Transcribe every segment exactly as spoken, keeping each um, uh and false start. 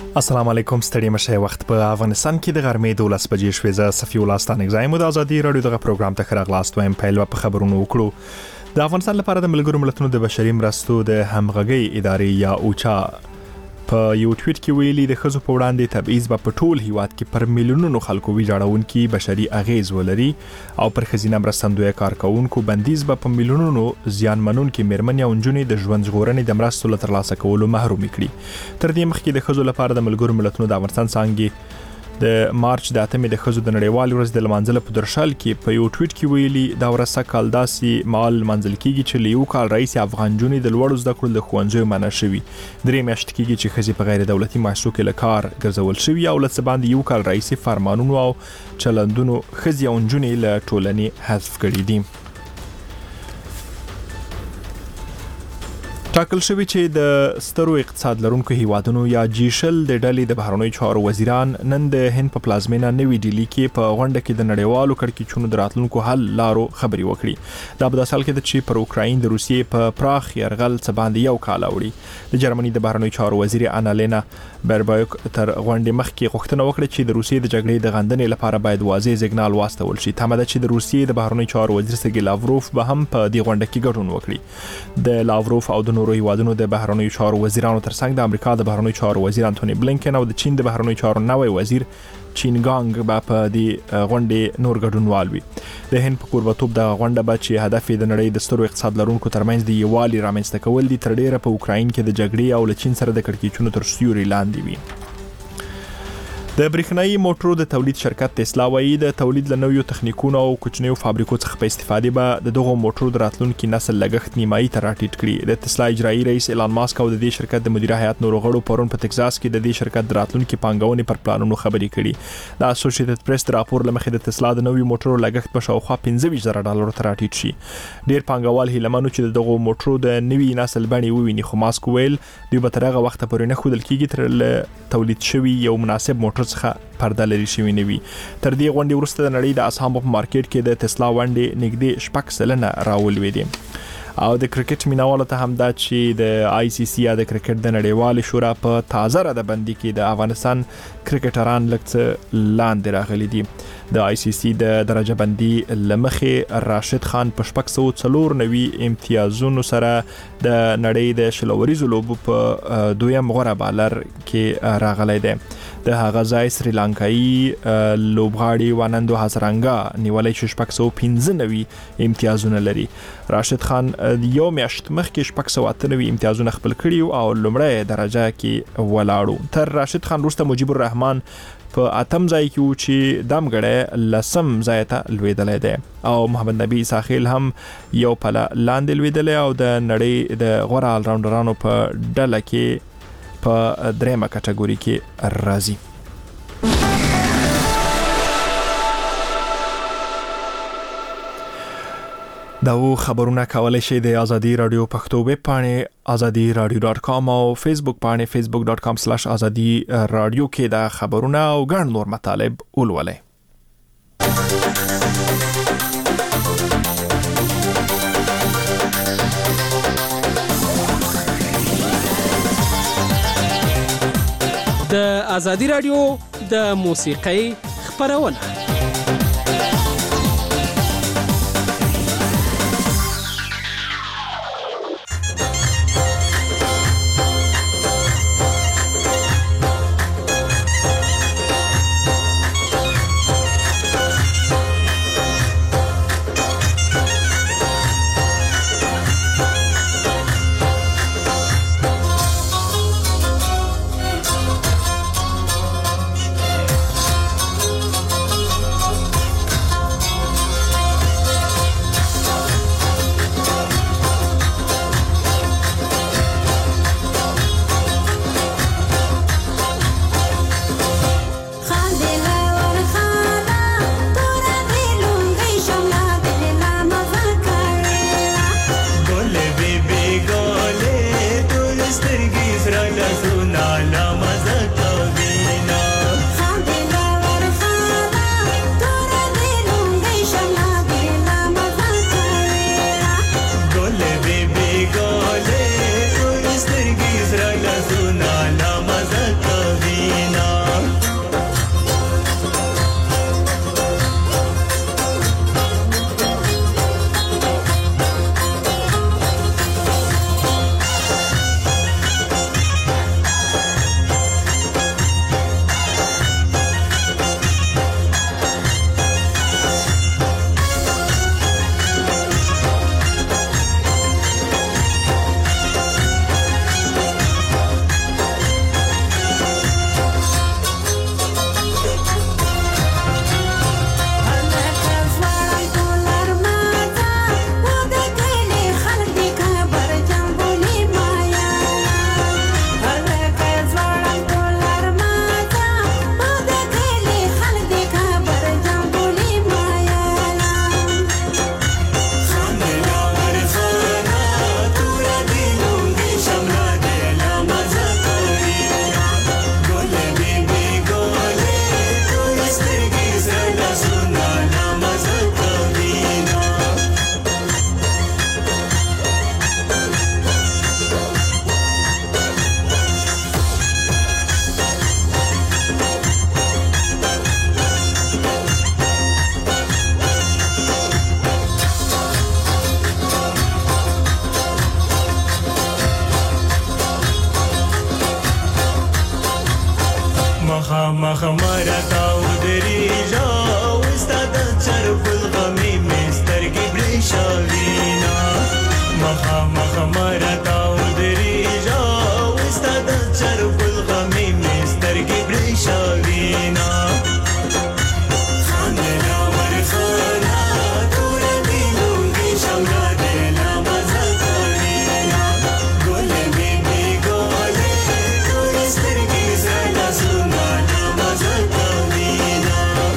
السلام علیکم ستړي مشه وخت په افغانستان کې د غرمې دولس بجې شوې. زه صفي الله ستانګزای مو د ازادي رادیو دغه پروګرام ته خراغلاست وایم. پیل په خبرونو وکړو. د افغانستان لپاره د ملګرو ملتونو د بشري مرستو د همغږي ادارې یا اوچا په یو ټویټ کې ویلي د خزو په وړاندې تبعیض په ټول هیواد کې پر میلیونونو خلکو ویجاړونکي بشري اغیز ولري او پر خزینه مرستندوی کارکونکو بندیز په میلیونونو زیان منونکي میرمنې او نجونې د ژوند ژغورنې د مرستو له ترلاسه کولو محروم کړي. تر دې مخکې د خزو لپاره د ملګرو ملتونو د افغانستان څانګې د مارچ د اتمې د خزو د نړیوال ورځ د لمانځل په درشل کې په یو ټویټ کې ویلي دا ورځ کال داسې مال منځل کیږي چې له یو کال رئیس افغان جونې د لوړو زده کړو د ښوونځیو منع شوي. درې میاشتې کېږي چې ښځې په غیر دولتي مؤسسو کې له کار ګرځول شوي او له څه باندې یو کال رئیس فرمانونو او چلندونو ښځې او نجونې له ټولنې حذف کړي دي. ټاکل شوی چې د سترو اقتصاد لرونکو هیوادونو یا جیشل د ډلې د بهرنیو چارو وزیران نن د هند په پلازمینه نوې ډیلی کې په غونډه کې د نړیوالو کړکېچونو د راتلونکو حل لارو خبرې وکړي. دا په داسې حال کې ده چې پر اوکراین د روسیې په پراخ یرغل څه باندې یو کال اوړي. د جرمني د بهرنیو چارو وزیر انالینا بربایوک تر غونډې مخکې غوښتنه وکړه چې د روسیې د جګړې د غندنې لپاره باید واضح سیګنال واستول شي. تمه ده چې د روسیې د بهرنیو چارو وزیر سرګی لاوروف به هم په دې غونډه کې ګډون وکړي. د لاوروف او د نورو هیوادونو د بهرنیو چارو وزیرانو ترڅنګ د امریکا د بهرنیو چارو وزیر انټونی بلینکن او د چین د بهرنیو چارو نوی وزیر چینګانګ به په دې غونډې نور ګډونوال وي. د هند په کوربتوب د غونډه به چې هدف د نړۍ د سترو اقتصاد لرونکو ترمنځ د یووالي رامنځته کول دي تر ډیره په اوکراین کې د جګړې او له چین سره د کړکېچونو تر سیوري لاندې وي. د برېښنايي موټرو د تولید شرکت تسلا وایي د تولید له نویو تخنیکونو او کوچنیو فابریکو څخه په استفادې به د دغو موټرو د راتلونکي نسل لګښت نیمایي ته راټیټ کړي. د تسلا اجرایي رئیس ایلان ماسک او د دې شرکت د مدیره هیئت نورو غړو پرون په ټکساس کې د دې شرکت د راتلونکي پانګونې پر پلانونو خبرې کړي. د اسوسییټډ پریس د راپور له مخې د تسلا د نویو موټرو لګښت په شاوخوا پنځه ویشت زره ډالرو ته راټیټ شي. ډیر پانګوال هیله چې دغه موټرو د نوي نسل بڼې وویني، خو ماسک ویل دوی به تر هغه وخته پورې نه ښودل کېږي تر تولید شوي یو مناسب موټر څخه پرده لري شوی نه وي. تر دې غونډې وروسته د نړۍ د اسهامو په مارکیټ کې د تسلا ونډې نږدې شپږ سلنه راولوېدې. او د کرکټ مینوالو ته هم دا چې د آی سی سی یا د کرکټ د نړیوال شورا په تازه ردبندي کې د افغانستان کرکټران لکه لاندې راغلي دي. د آی سی سی د درجه بندي لمخې راشد خان په شپږ سوه څلور نوي امتیازونو سره د نړۍ د شلوریزو لوبو په دویم غوره بالر کې راغلی دی. د هغه ځای سریلانکایي لوبغاړي وانندو هزرنګا نیولای چې شپږ سوه پنځه نوي امتیازونه لري. راشد خان یو میاشت مخکې شپږ سوه اته نوي امتیازونه خپل کړي او لومړی درجه کې ولاړو. تر راشد خان وروسته مجيب الرحمن په اتم ځای کې و چې دمګړی لسم ځای ته لوېدلی دی او محمد نبی ساخیل هم یو پله لاندې لوېدلی او د نړۍ د غوره آلراونډرانو په ډله کې په دریمه کټګوري کې راځي. دا و خبرونه کولای شئ د ازادي رادیو پښتو ویب پاڼې ازادي رادیو ډاټ کام او فیسبوک پاڼې فیسبوک ډاټ کام سلیش ازادي رادیو کې دا خبرونه او ګڼ نور مطالب ولولئ. د ازادي رادیو د موسیقۍ خبرونه مخامخ مرتا ودریجا وستا د چرب الغمی مسترګې برېښاوینا خاندلا ورخانا تور دیلونګي شملا دیلا مزه کوینا ګل می می ګولې تور سترګې زړه سونا مزه کوینا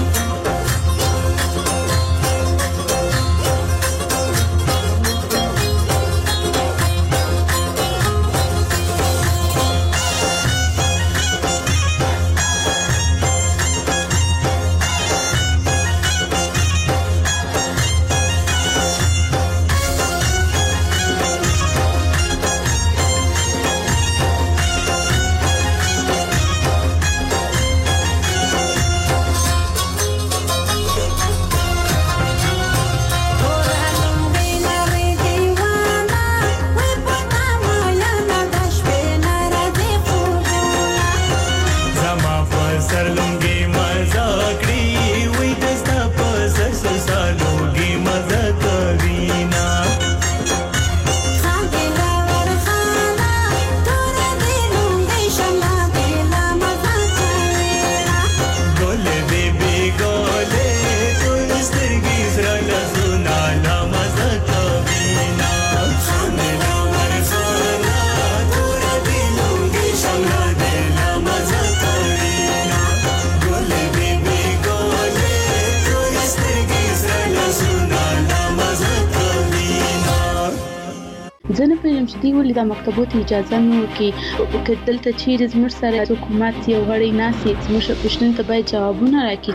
زه نه پوهېږم چې دوی ولې دا مکتبو ته اجازه نه ورکوي که دلته چیرې زموږ سره حکومت یو غړی ناست وي زموږ پوښتنو ته باید جوابونه راکړي.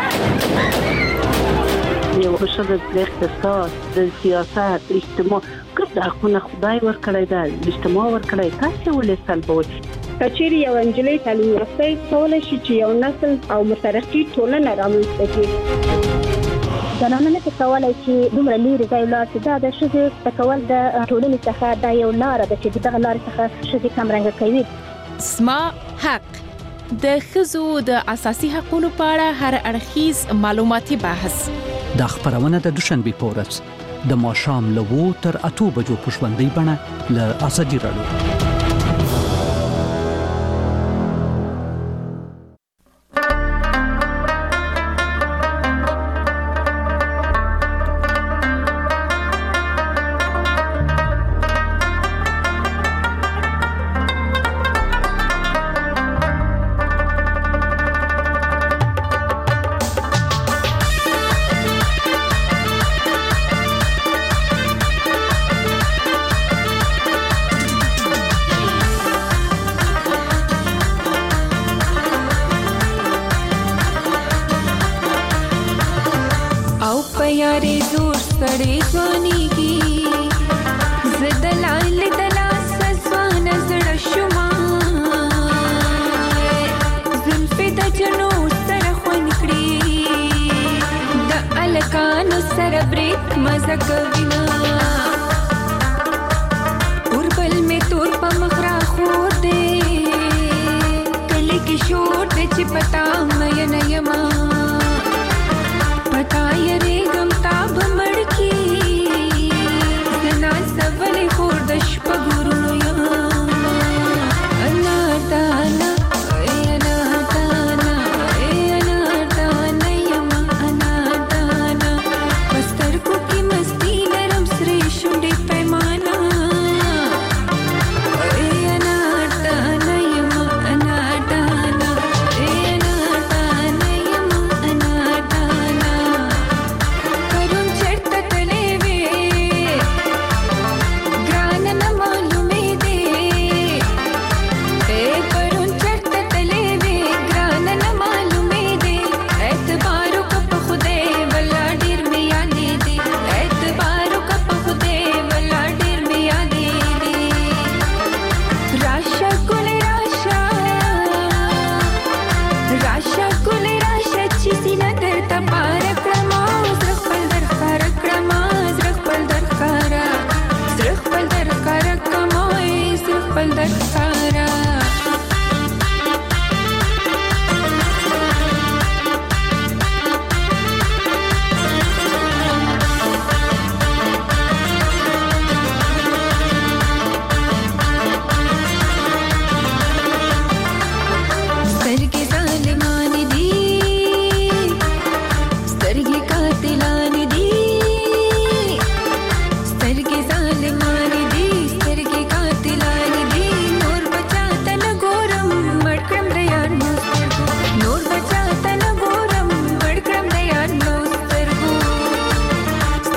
یو ښه د اقتصاد د سیاست اجتماع ګډ حقونه خدای ورکړی ده اجتماع ورکړی تاسې ولې سلبوئ؟ که چیرې یو نجلۍ تعلیم یافته کولی شي چې یو نسل او مترقي ټولنه رامنځته کړي. زنانه نه کولای چې دومره لري ځای لاړ شي دا د ښځې تکول د ټولنې څخه دا یو لار ده چې دغه لار څخه ښځې کمرنګه کوي. اسما حق د ښځو د اساسي حقوقو په اړه هر اړخیز معلوماتي بحث د خبرونه د دوشنبه په ورځ د ماښام له اوو تر اته بجو په ژوندۍ بڼه له ازادي راډیو.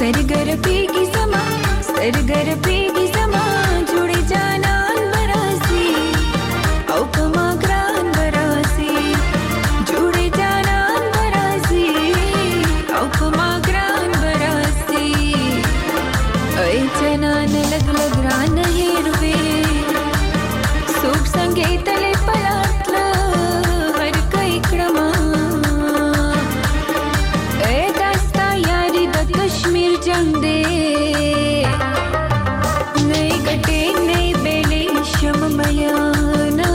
سترګر پیږي زما سترګر پیږي زما جوړې جانان براسي او کما ګران براسي جوړې جانان براسي او کما ګران براسي اي جنان لګ لګ ران هېروي سوک څنګه تلې پلاتل هر کای کړما اے داستا یاري د کشمیر جنگ دې نه ګټې نه بیلې شم میانا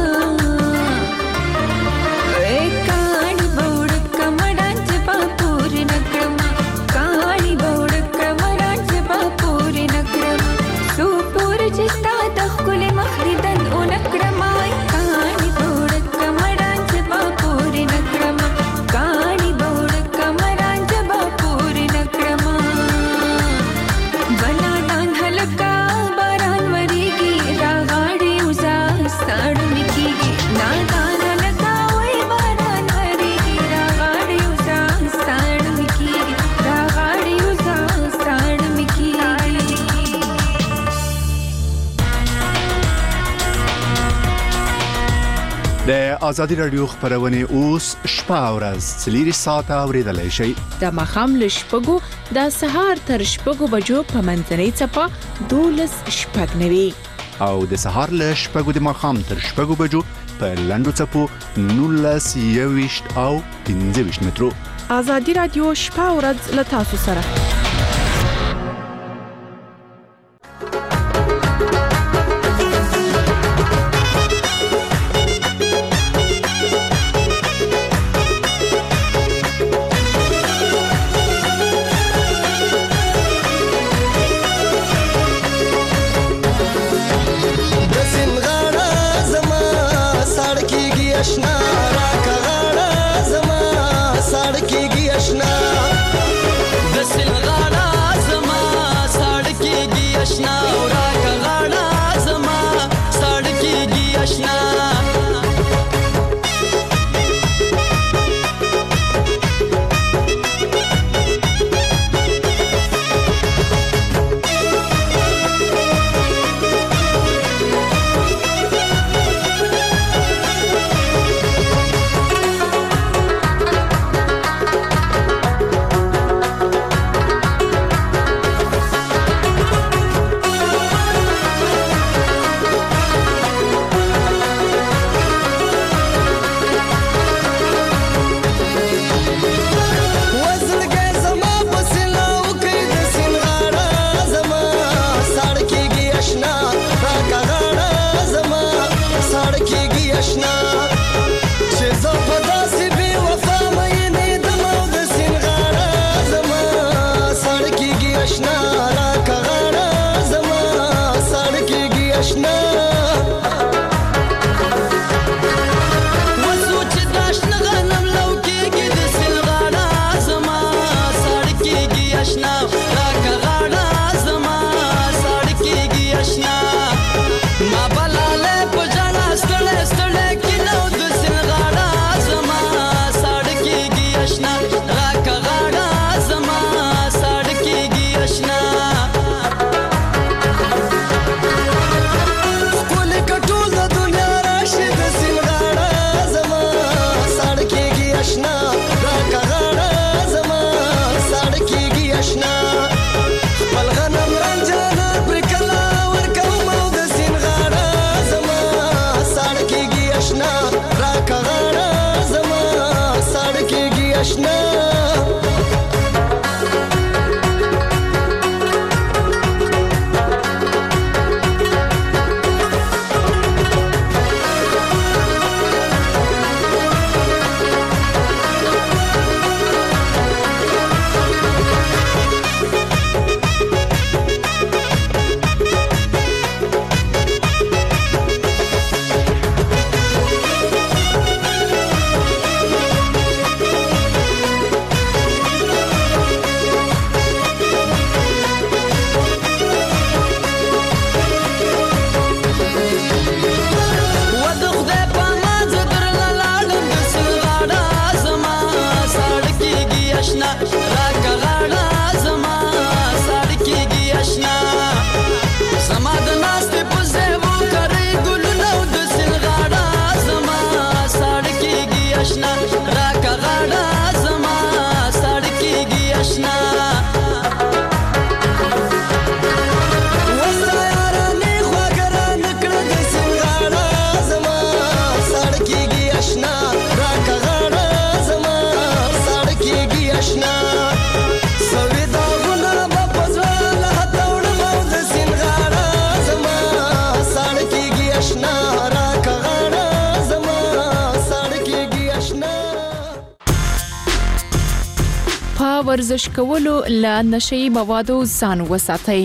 اے کاڼي بوړ کمړان چې په پور نکړما کاڼي بوړ کمړان چې په پور نکړما سو پور چې ستا د خپل مخریدن او نکړما کاڼي بوړ کمړان چې په پور نکړما کاڼي بوړ کمړان چې په پور نکړما بنا دان هلکا باران وریږي راغاړي وزا ستړ میکيږي نادان هلکا وای باران وریږي راغاړي وزا ستړ میکيږي راغاړي وزا ستړ میکيږي د ازادي رادیو خبرونه اوس شپه او ورځ څلور ساعته اوریدلای شئ د مخام له شپږو د سهار تر شپږو بجو په منځنۍ څپه دولس شپږ نوي او د سهار له شپږو د ماښام تر شپږو بجو په لنډو څپو نولس یويشت او پنځه ویشت مترو. ازادي رادیو شپه او ورځ له تاسو سره. Krishna ورزش کولو له نشي موادو ځان وساتئ.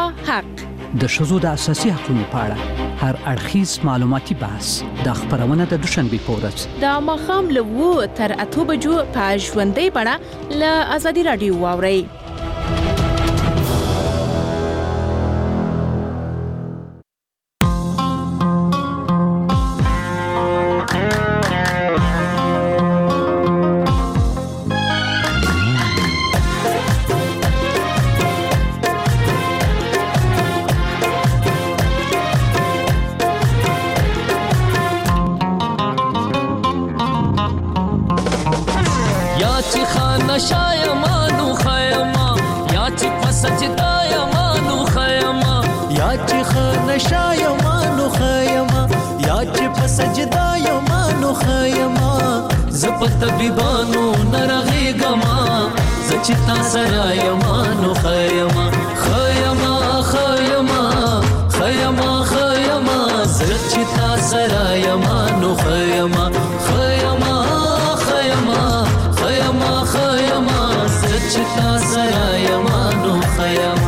حق د ښځو د اساسي حقوقو په اړه هر اړخیز معلوماتي بحث د خبرونه د دوشنبه په ورځ د ماښام له اوو تر اته بجو په ژوندۍ بڼه له ازادي رادیو واورئ. طبيبانو نرغيغما زچتا سرايمانو خيما خيما خيما خيما خيما زچتا سرايمانو خيما خيما خيما خيما خيما زچتا سرايمانو خيما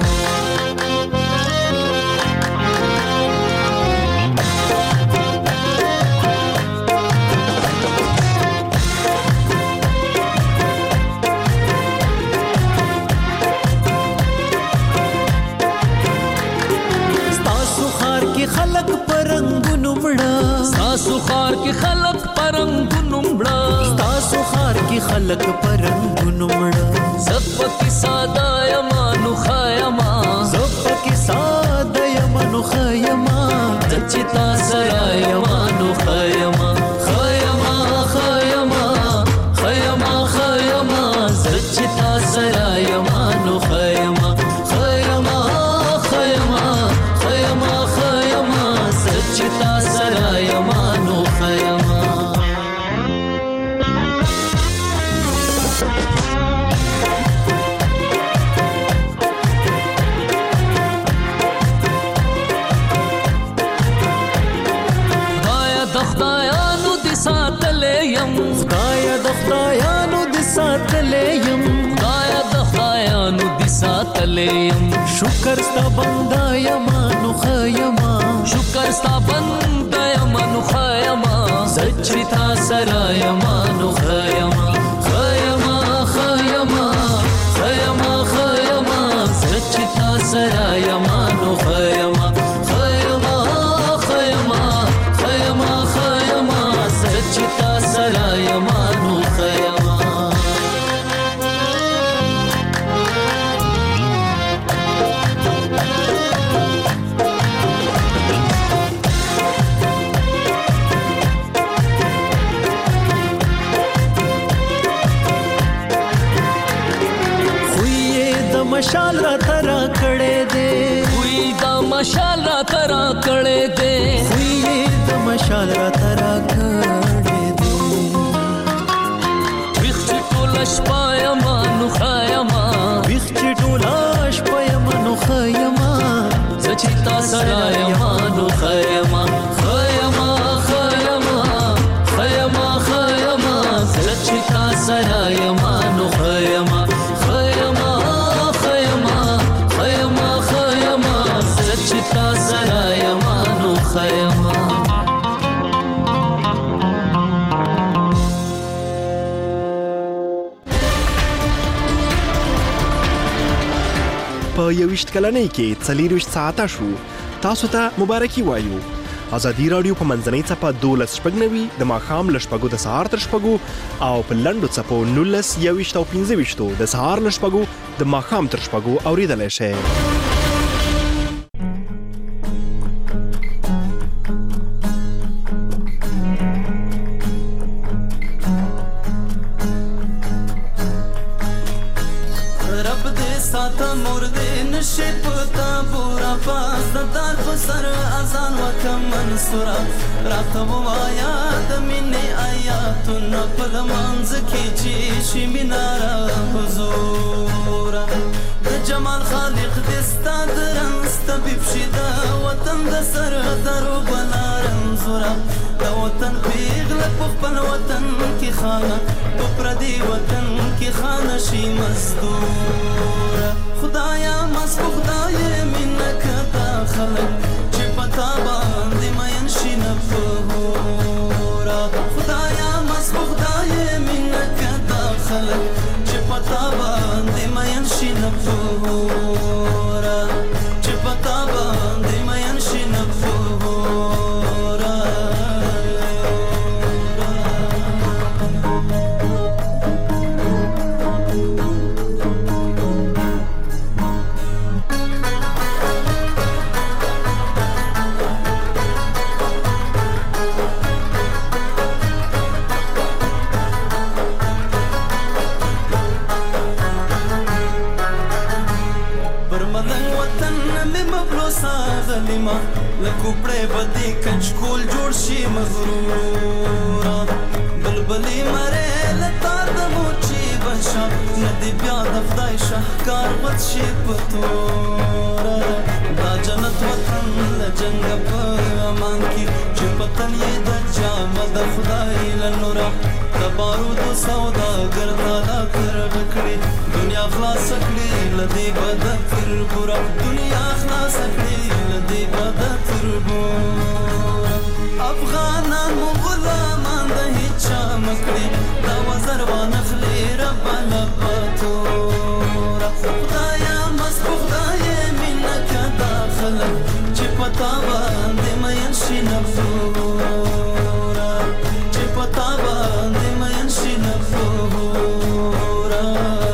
ستاسو خار کې خلق پرنګونو مړه ستاسو خار کې خلق پرنګونو مړه زپ کې ساده یمانو خایما زپ کې ساده یمانو خایما دچتا سره یمانو خایما خایما خایما خایما خایما دچتا سره یمانو خایما خایما خایما خایما خایما دچتا سره یمانو خایما خدایانو د ساتلې يم خدای د خدایانو د ساتلې يم خدای د خدایانو د ساتلې يم شکر ستا بندا یمانو خیما شکر ستا بندا یمانو خیما زچتا سرا یمانو خیما خیما خیما خیما خیما زچتا سرا یمانو خیما چتا سرا یمانو خیما خوی د مشال را ترا کړه دے خوی د مشال را ترا کړه دے خوی د مشال را ترا کړه شپا یمانو خیما ویخ چی ټولا شپا یمانو خیما زچتا سرا یمانو خیما خیما خیما خیما خیما زچتا سرا یمانو خیما خیما خیما خیما خیما زچتا سرا یمانو خیما په یوشت کلنۍ کې څلېرویشت ساعته شو. تاسو ته مبارکي وایو. ازادي رادیو په منځنۍ څپه دولس شپږ نوي د ماښام له شپږو د سهار تر شپږو او په لنډو څپو نولس یوویشت او پنځه ویشتو د سهار له شپږو د ماښام تر شپږو اورېدلی شئ. راته وایا د مینې آیاتونه په لمانځ کې چې شي میناره حضور د جمال خالق دې ستا د رنځ طبیب شي د وطن د سر درو بلا رنځوره د وطن پیغله په خپل وطن کې خانه په پردي وطن کې خانه شي مزدوره خدایا مست خدای خلک چې پتا باندې مین شي نه پورا چې پتا باندې مین شي نه پورا ظالما لکوپړې بدی کنچکول جوړ شي مغرورا بلبلی مره لتا د موچی بشا ندی بیا د خدای شهکار بد شي پتورا دا جنت وطن لجنګ په امان کې چې پتن یې د جام د خدای لنورا د بارود سودا ګرځالا تر غکړي دنیا خلاص کړي لدی بد تر پورا دنیا خلاص کړي لدی بد تر پورا افغانان غلامان د هیڅ مکړي دا وزر وانخلي رب لپتورا خدایا مست خدای منک داخله چې پتا باندې مین شي نفورا چې پتا باندې مین شي نفورا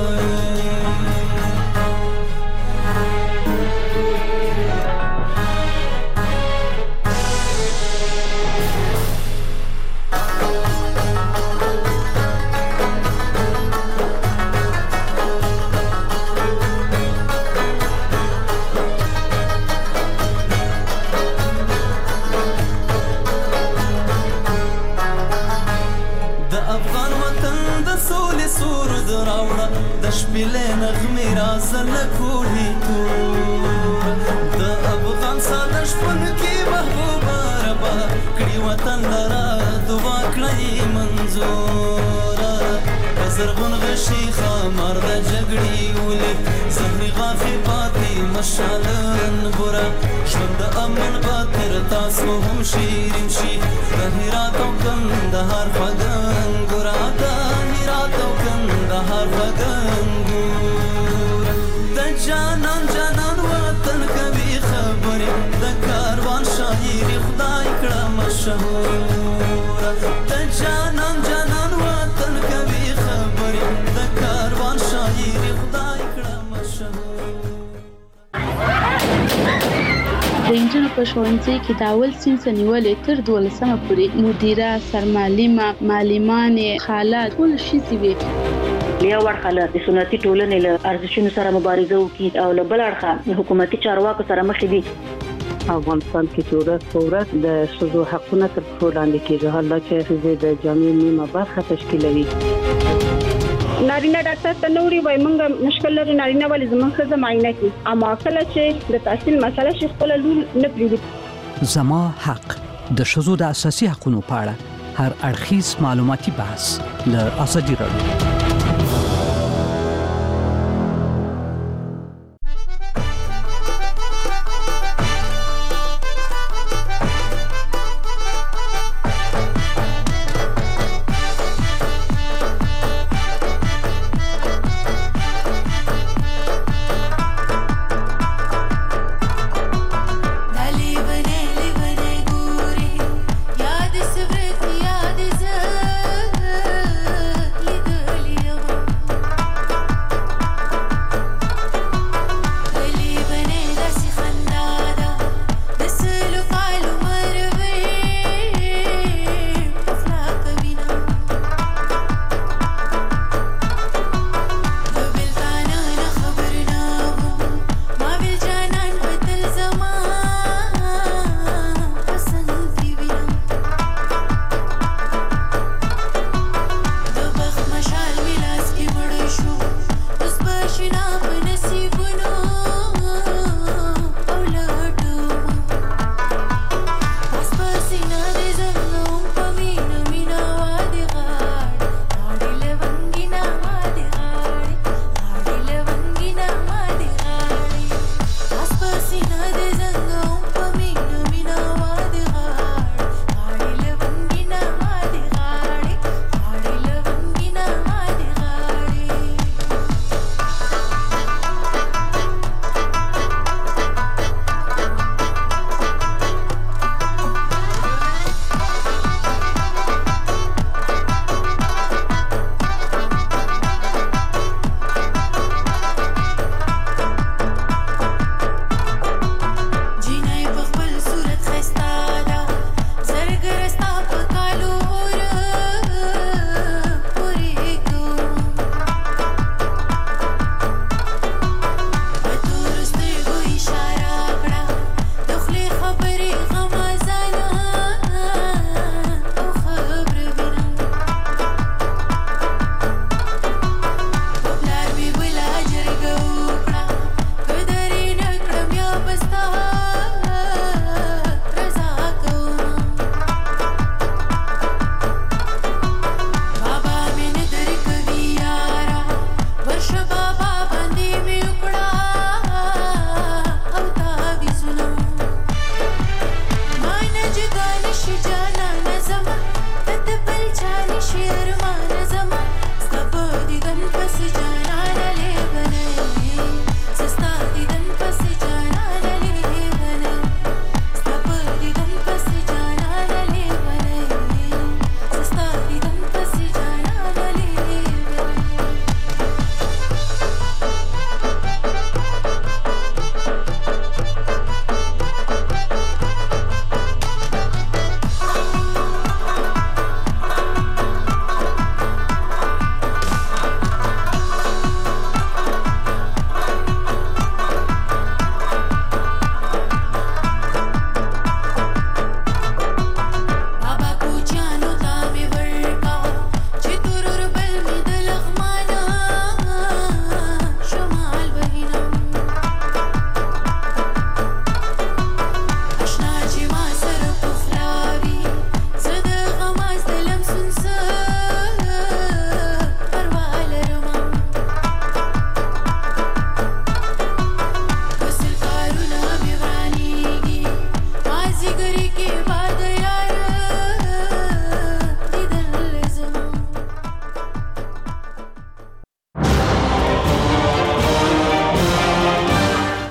د شپېلې نغمې رازل کوهي تور د افغان ساده شپون کې محبوبه ربا کړي وطن لرا دعا کړی منظوره زرغون غشي خمر د جګړې ولې زهري غافي پاتې مشالن ګره ژوند د امن باتر تاسو هم شیرین شي د هرات او کندهار فغان ګره د هرات او کندهار فغان ګره د جانان جانان وطن کوي خبرې د کاروان شاعري خدای کړه مشهور د جانان جانان وطن کوي خبرې د کاروان شاعري خدای کړه مشهور د انجنونو په ښوونځي کې د اول صنف نیولې تر دولسمه پورې مدیره سرمعلمه معلمانې خالات ټول ښځې وې یو اړخه له سنتي ټولنې له ارزښتونو سره مبارزه وکړي او له بل اړخه حکومتي چارواکو سره مخ دي. افغانستان کې چې ورځ په ورځ د ښځو حقونه تر پښو لاندې کېږي، حالا چې ښځې د جامعې نیمه برخه تشکیلوي. نارینه ډاکټر ته نوري وای مونږ مشکل لري نارینه ولې زموږ ښځه معاینه کوي، اما کله چې د تحصیل مسله شي خپل لور نه پریږدي. زما حق د ښځو د اساسي حقوقو په اړه هر اړخیز معلوماتي بحث له ازادي راډیو. याद स्मृति याद ज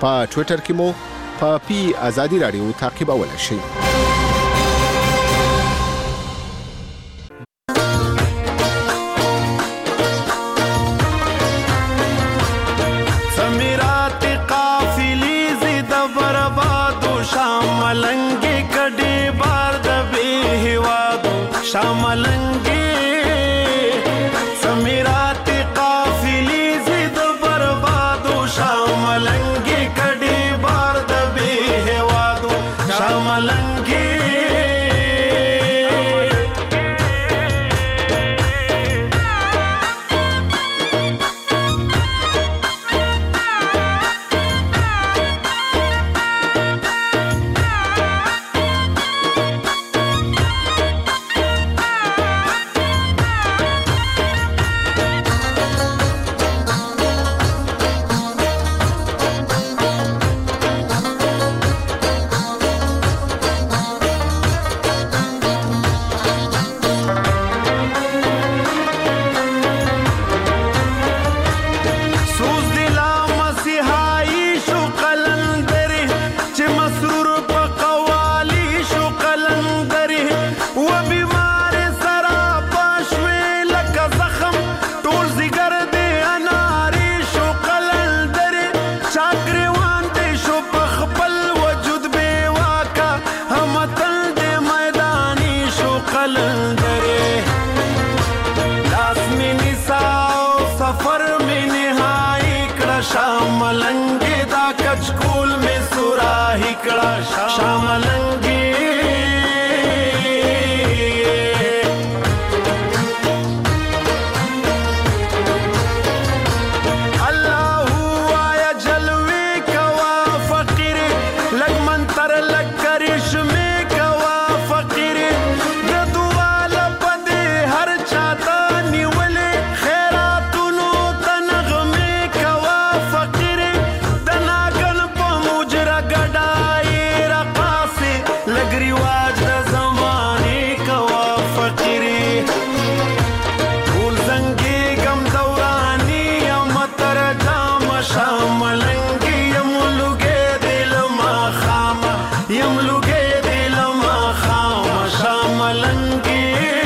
په ټوئیټر کې مو په پی ازادي رادیو تعقیبولای شئ. سمیرات قافلی زید بربادو شاملنگی کډی بار د به هوادو شاملنگی سمیرات قافلی زید بربادو شاملنگی کډی بار د به هوادو شاملنگی شاملنگی دا کچکول میں سوراہی کڑا شاملنگی اللہ آیا جلوے کوا فقیر لگ منتر لگ کرش میں کوا فقیر دعا لپدے ہر چاہتا نیولے خیراتونو تنغمے کوا فقیر دناگن پا مجرہ گڑائی رقاسی لگ رواج دا زمانے کوا فقیری پھول زنگی گم دورانی یم ترجام شاملنگی یم لگے دل ما خام یم لگے دل ما خام شاملنگی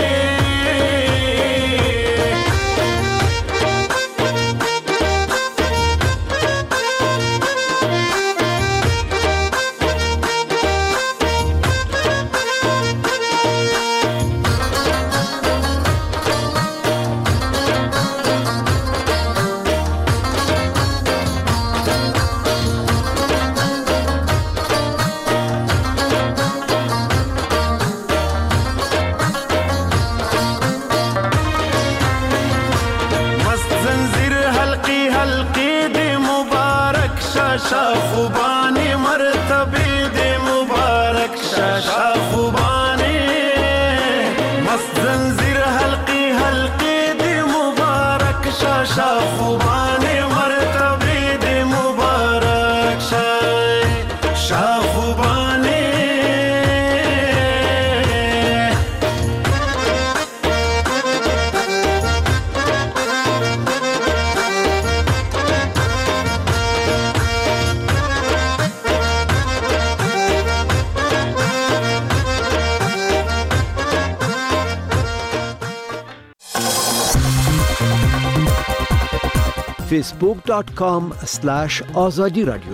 मस्त जंजीर हल्की हल्की दे मुबारक शाशा खुबानी मरतबे दे मुबारक शाशा खुबानी मस्त जंजीर हल्की हल्की दे मुबारक शाशा खुबानी मरतबे दे मुबारक शाशा खुबानी facebook dot com slash azadi radio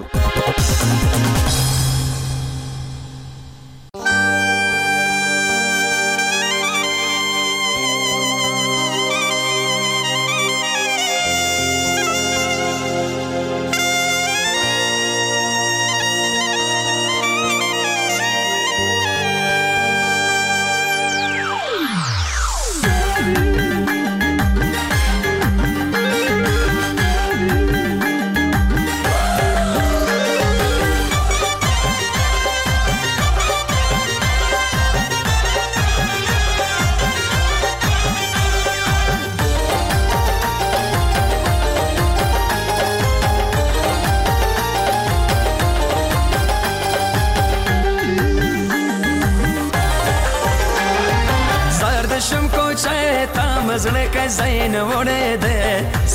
زړه کې زین وړې ده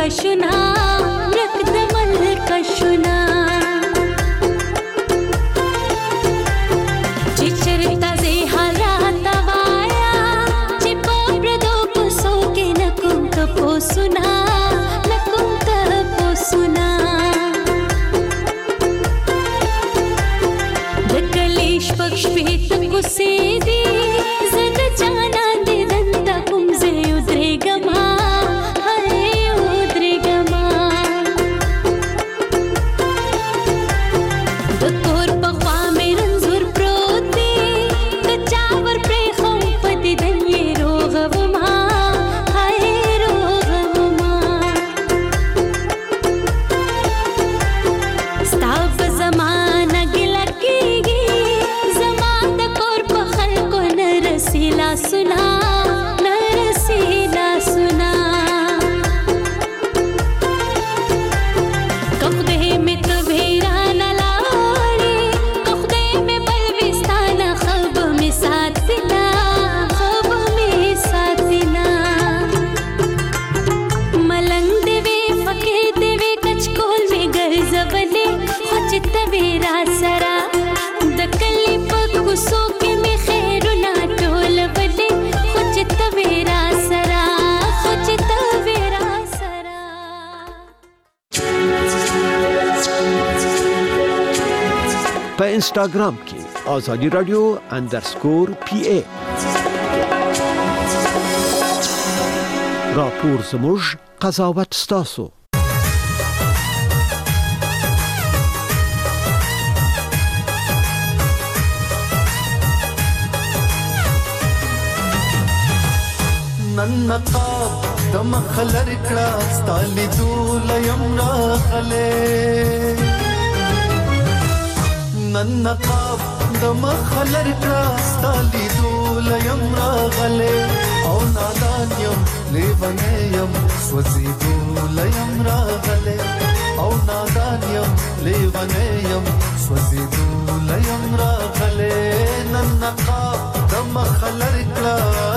کشنا رک دمل کشنا چچرتا زی حالات وایا چې په پردو کو سو کې نکوم تپو سنا نکوم تپو سنا دکلیش پکش پیت کو سیدی زد جانا دې دنتا کوم زه ودرېګما هاي ودرېګما د کور په خوا مې رنځور پروت دی د چاور پرې خو په دې دنې روغوما هاي روغوما ستا په زمانه ګیله کېږي زما د کور په خلکو نه رسي لاسونه نه رسي لاسونه که خدای مې ته ویرانه لاړې که خدای مې بل ویستانه ښه به مې ساتینه ښه به مې ساتینه ملنګ دې وې فقیر دې وې کچکول مې ګرځولې خو چې ته وې راسره د کلي په کوڅو کې مې خیرونه ټولولې خو چې ته وې راسره خو چې ته وې راسره په انسټاګرام کې آزادي رادیو انډرسکور پی ای راپور زموږ قضاوت ستاسو نن نقاب د مخلر کړه ستالي دول یم راغله نن نقاب د مخلر کړه ستالي دول یم راغله او نادان یم لیونه یم سوځي دول یم راغله او نادان یم لیونه یم سوځي دول یم راغله نن نقاب د مخلر کړه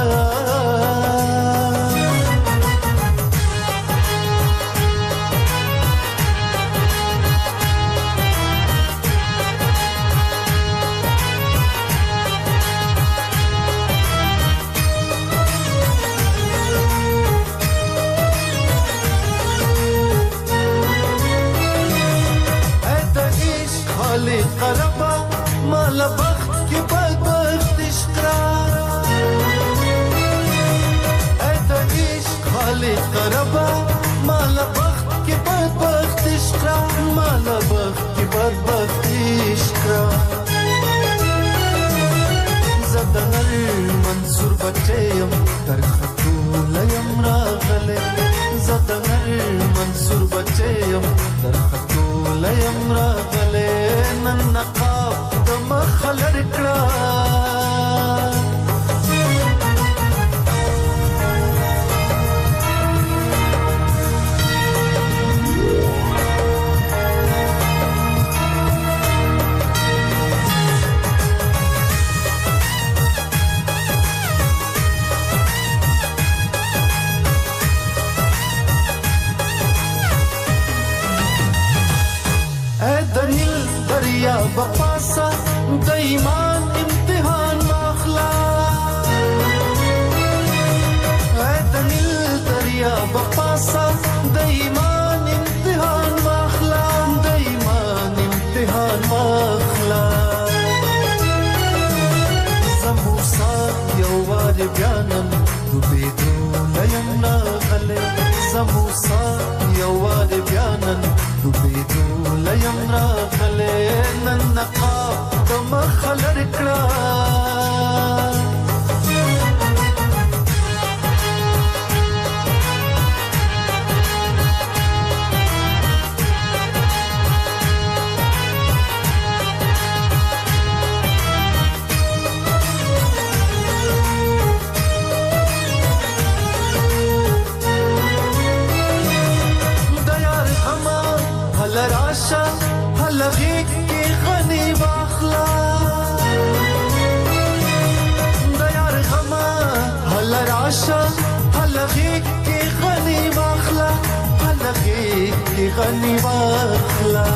قربا مال بخت کی بدبخت اشقرار ایتا عشق خالی قربا مال بخت کی بدبخت اشقرار مال بخت کی بدبخت اشقرار زدنر منصور بچیم در خطول یم راغله زدنر منصور بچیم در خطول یم راغله نن نقاب د مخلر کړه دریا بپاسا د ایمان امتحان واخلا اے دنیل دریا بپاسا د ایمان امتحان واخلا د ایمان امتحان واخلا زموسا یو وار بیانم دوبېدو لیم راغلی زموسا یو وار بیانم دوبېدو لیم راغلی نن نقاب د مخلر کړه راشا هلغیک کی غنی واخلا دیار غما هل راشا هلغیک کی غنی واخلا هل پغې کې غني واخلا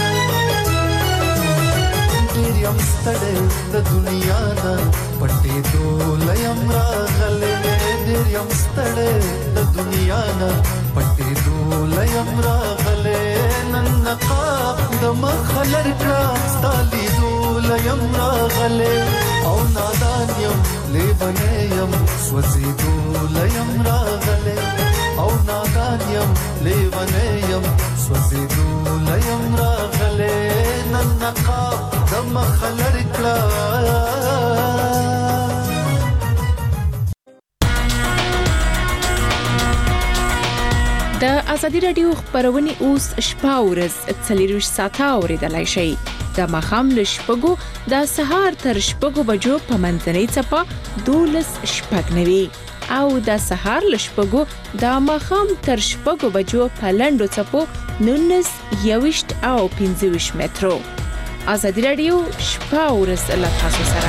ډېر یم ستړی د دنیا نه پټې دولیم راغلی ډېر یم ستړی د دنیا نه پټې دولیم راغلی نن نقاب د مخ لرکړه ستا لیدولیم راغلی او نادان یم لیونی یم سوځېدولیم راغلی او نادان یم لیونی یم سوځېدولیم راغلی نن نقاب د مخ لرکړه د ازادي رادیو خبرونه اوس شپه ورځ څلورویشت ساعته اوریدلای شئ د ماښام له شپږو د سهار تر شپږو بجو په منځنۍ څپه دولس شپږ نوي او د سهار له شپږو د ماښام تر شپږو بجو په لنډو څپو نولس یویشت او پنځه ویشت مترو ازادي رادیو شپه ورځ له تاسو سره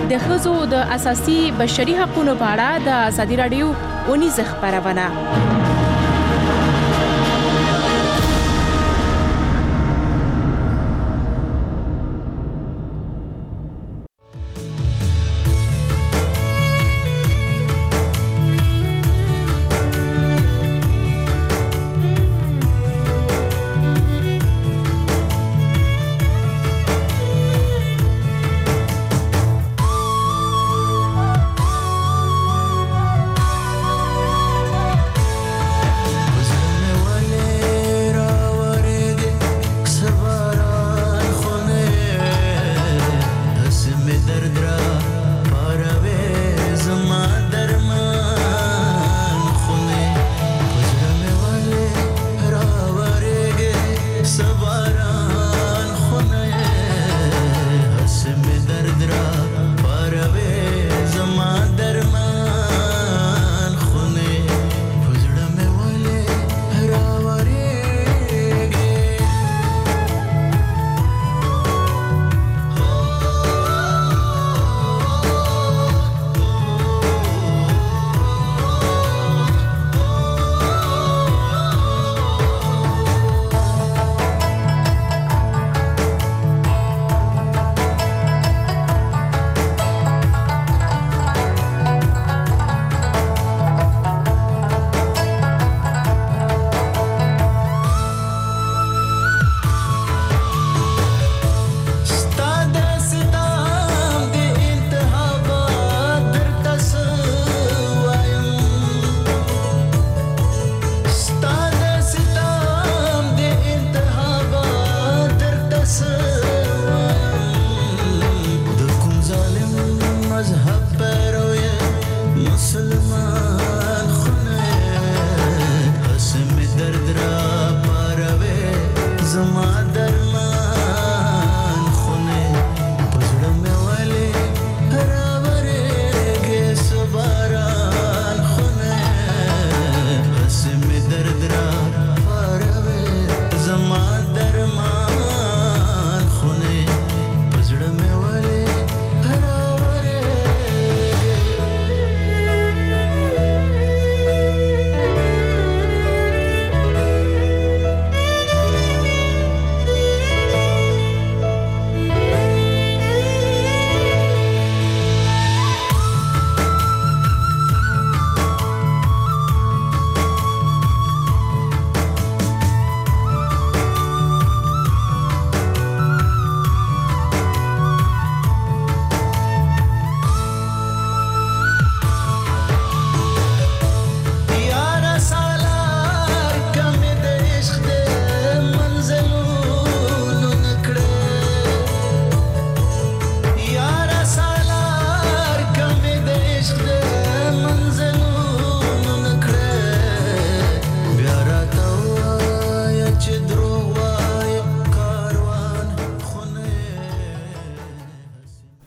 د ښځو د اساسي بشري حقوقو په اړه د ازادي رادیو اونیزه خبرونه